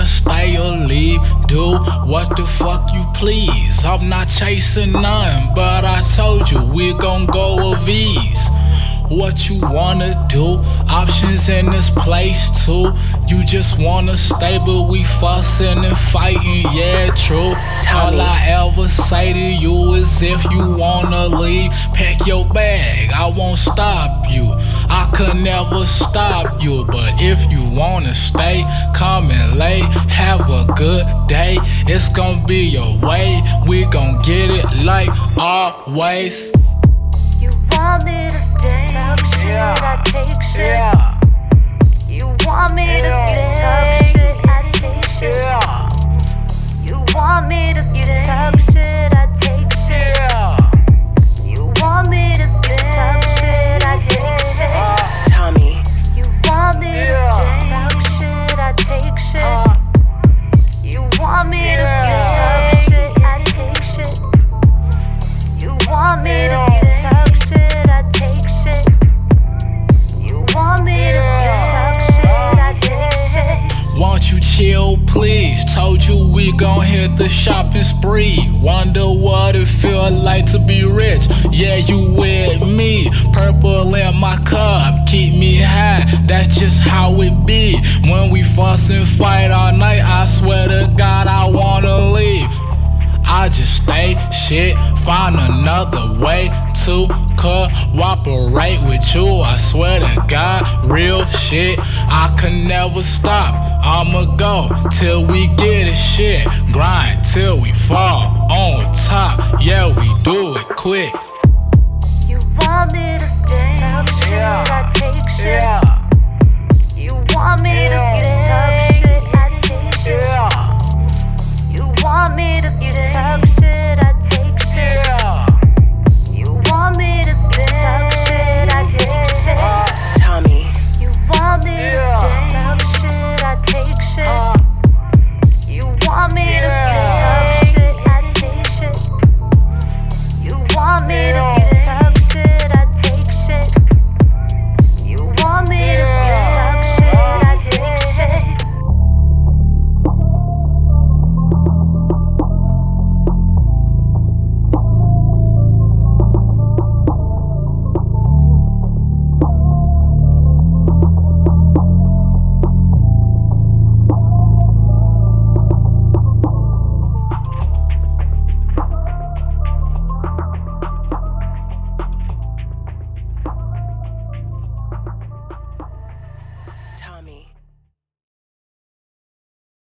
wanna stay or leave, do what the fuck you please. I'm not chasing none, but I told you we gon' go with ease. What you wanna do? Options in this place too. You just wanna stay, but we fussin' and fighting, yeah, true. All I ever say to you is if you wanna leave, pack your bag, I won't stop you. I could never stop you, but if you wanna stay, come and lay, have a good day. It's gon' be your way, we gon' get it like always. You want me to stay? Talk shit, I take shit. You want me to stay? Talk shit, I take shit. You want me to stay? Talk shit, I take shit. You want me to stay? Talk shit, I take shit. Tommy. You want me to stay? Talk shit, I take shit. You want me to stay? Talk shit, I take shit. You want me to stay? Talk shit, I take shit. You want me to stay? Talk shit, I take shit. Won't you chill, please? Told you we gon' hit the shopping spree. Wonder what it feel like to be rich. Yeah, you with me. Purple in my cup, keep me high. That's just how it be. When we fuss and fight all night, I swear to God I wanna leave. I just stay shit, find another way to cooperate with you. I swear to God, real shit, I can never stop. I'ma go till we get it shit, grind till we fall on top. Yeah, we do it quick. You want me to stay?